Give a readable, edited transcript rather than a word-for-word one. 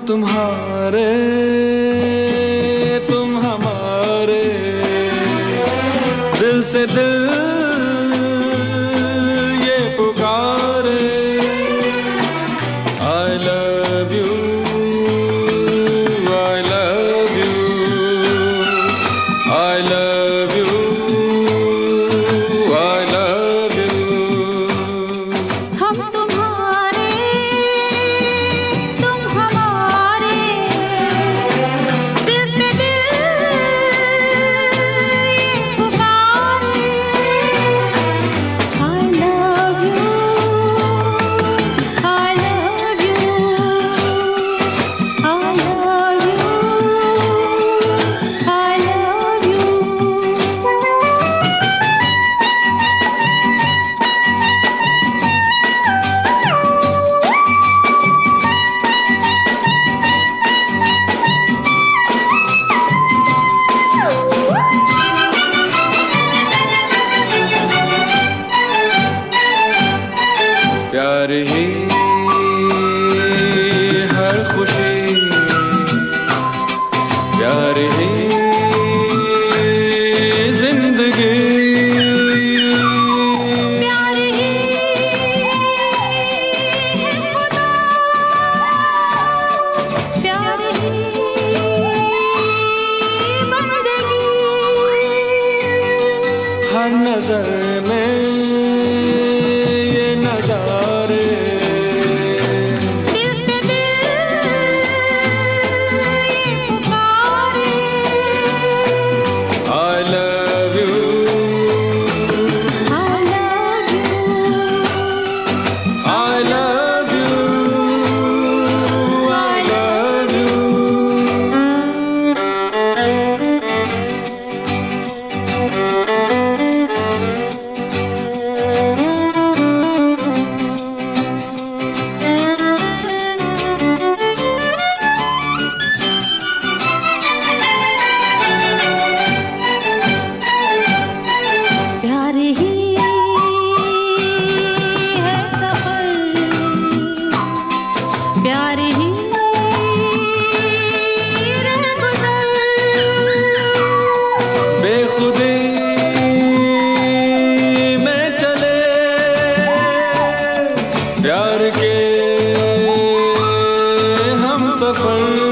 तुम्हारे तुम हमारे, दिल से दिल ये पुकारे। I love you, I love you, I love you, I love you। हम तुम्हारे तुम हमारे, दिल से दिल ये पुकारे। I love you, I love you, I love you, I love you। प्यार ही हर खुशी, प्यार ही जिंदगी, प्यार ही है खुदा, प्यार ही बंदगी। हर नजर में ये नजारे। दिल से दिल ये पुकारे। I love you, I love you, I love you, I love you। प्यार ही है सफर, प्यार ही रहगुजर। बेखुदी में चले प्यार के हम सफर।